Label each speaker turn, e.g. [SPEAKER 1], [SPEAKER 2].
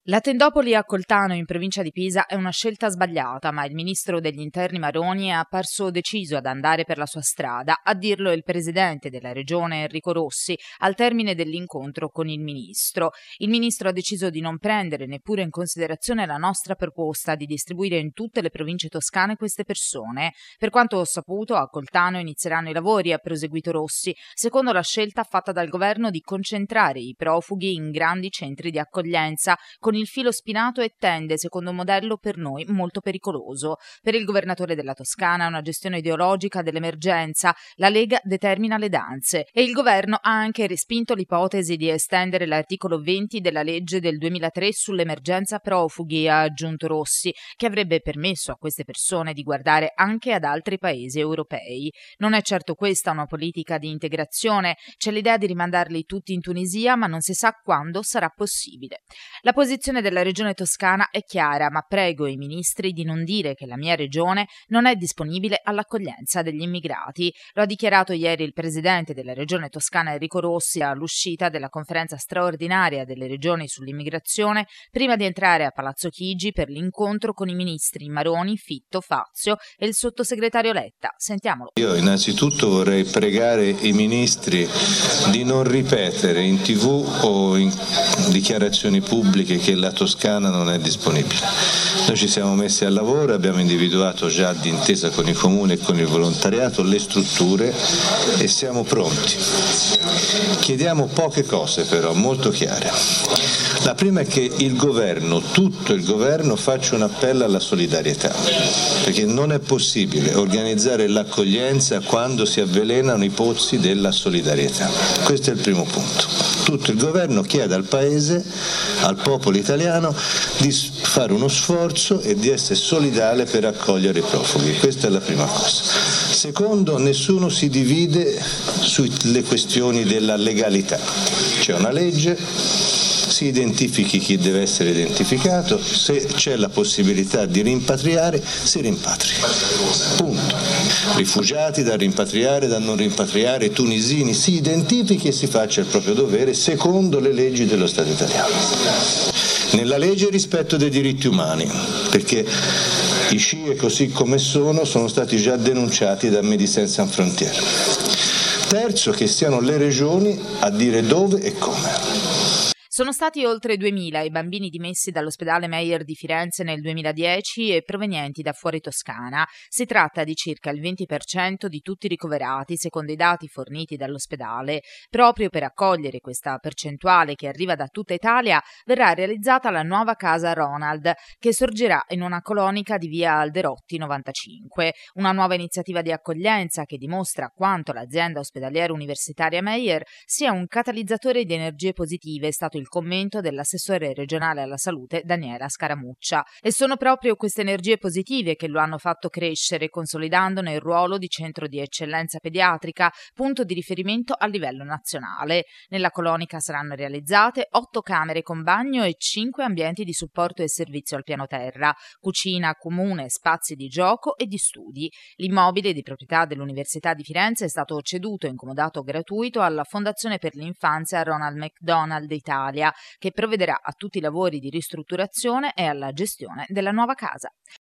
[SPEAKER 1] La tendopoli a Coltano, in provincia di Pisa, è una scelta sbagliata, ma il ministro degli interni Maroni è apparso deciso ad andare per la sua strada, a dirlo il presidente della regione Enrico Rossi al termine dell'incontro con il ministro. Il ministro ha deciso di non prendere neppure in considerazione la nostra proposta di distribuire in tutte le province toscane queste persone. Per quanto ho saputo, a Coltano inizieranno i lavori, ha proseguito Rossi, secondo la scelta fatta dal governo di concentrare i profughi in grandi centri di accoglienza, con il filo spinato e tende, secondo un modello per noi molto pericoloso. Per il governatore della Toscana è una gestione ideologica dell'emergenza, la Lega determina le danze e il governo ha anche respinto l'ipotesi di estendere l'articolo 20 della legge del 2003 sull'emergenza profughi, ha aggiunto Rossi, che avrebbe permesso a queste persone di guardare anche ad altri paesi europei. Non è certo questa una politica di integrazione, c'è l'idea di rimandarli tutti in Tunisia, ma non si sa quando sarà possibile. La posizione della regione toscana è chiara, ma prego i ministri di non dire che la mia regione non è disponibile all'accoglienza degli immigrati. Lo ha dichiarato ieri il presidente della regione toscana Enrico Rossi all'uscita della conferenza straordinaria delle regioni sull'immigrazione, prima di entrare a Palazzo Chigi per l'incontro con i ministri Maroni, Fitto, Fazio e il sottosegretario Letta. Sentiamolo.
[SPEAKER 2] Io innanzitutto vorrei pregare i ministri di non ripetere in TV o in dichiarazioni pubbliche che la Toscana non è disponibile. Noi ci siamo messi al lavoro, abbiamo individuato già d'intesa con i comuni e con il volontariato le strutture e siamo pronti. Chiediamo poche cose però, molto chiare. La prima è che il governo, tutto il governo, faccia un appello alla solidarietà, perché non è possibile organizzare l'accoglienza quando si avvelenano i pozzi della solidarietà. Questo è il primo punto. Tutto il governo chiede al Paese, al popolo italiano, di fare uno sforzo e di essere solidale per accogliere i profughi. Questa è la prima cosa. Secondo, nessuno si divide sulle questioni della legalità. C'è una legge, si identifichi chi deve essere identificato, se c'è la possibilità di rimpatriare, si rimpatri. Punto. Rifugiati da rimpatriare, da non rimpatriare, tunisini, si identifichi e si faccia il proprio dovere secondo le leggi dello Stato italiano. Nella legge il rispetto dei diritti umani, perché i CIE così come sono stati già denunciati da Médecins Sans Frontières. Terzo, che siano le regioni a dire dove e come.
[SPEAKER 1] Sono stati oltre 2.000 i bambini dimessi dall'ospedale Meyer di Firenze nel 2010 e provenienti da fuori Toscana. Si tratta di circa il 20% di tutti i ricoverati, secondo i dati forniti dall'ospedale. Proprio per accogliere questa percentuale che arriva da tutta Italia, verrà realizzata la nuova casa Ronald, che sorgerà in una colonica di via Alderotti 95. Una nuova iniziativa di accoglienza che dimostra quanto l'azienda ospedaliera universitaria Meyer sia un catalizzatore di energie positive, è stato il commento dell'assessore regionale alla salute Daniela Scaramuccia. E sono proprio queste energie positive che lo hanno fatto crescere, consolidandone il ruolo di centro di eccellenza pediatrica, punto di riferimento a livello nazionale. Nella colonica saranno realizzate 8 camere con bagno e 5 ambienti di supporto e servizio al piano terra, cucina comune, spazi di gioco e di studi. L'immobile di proprietà dell'Università di Firenze è stato ceduto in comodato gratuito alla Fondazione per l'Infanzia Ronald McDonald Italia, che provvederà a tutti i lavori di ristrutturazione e alla gestione della nuova casa.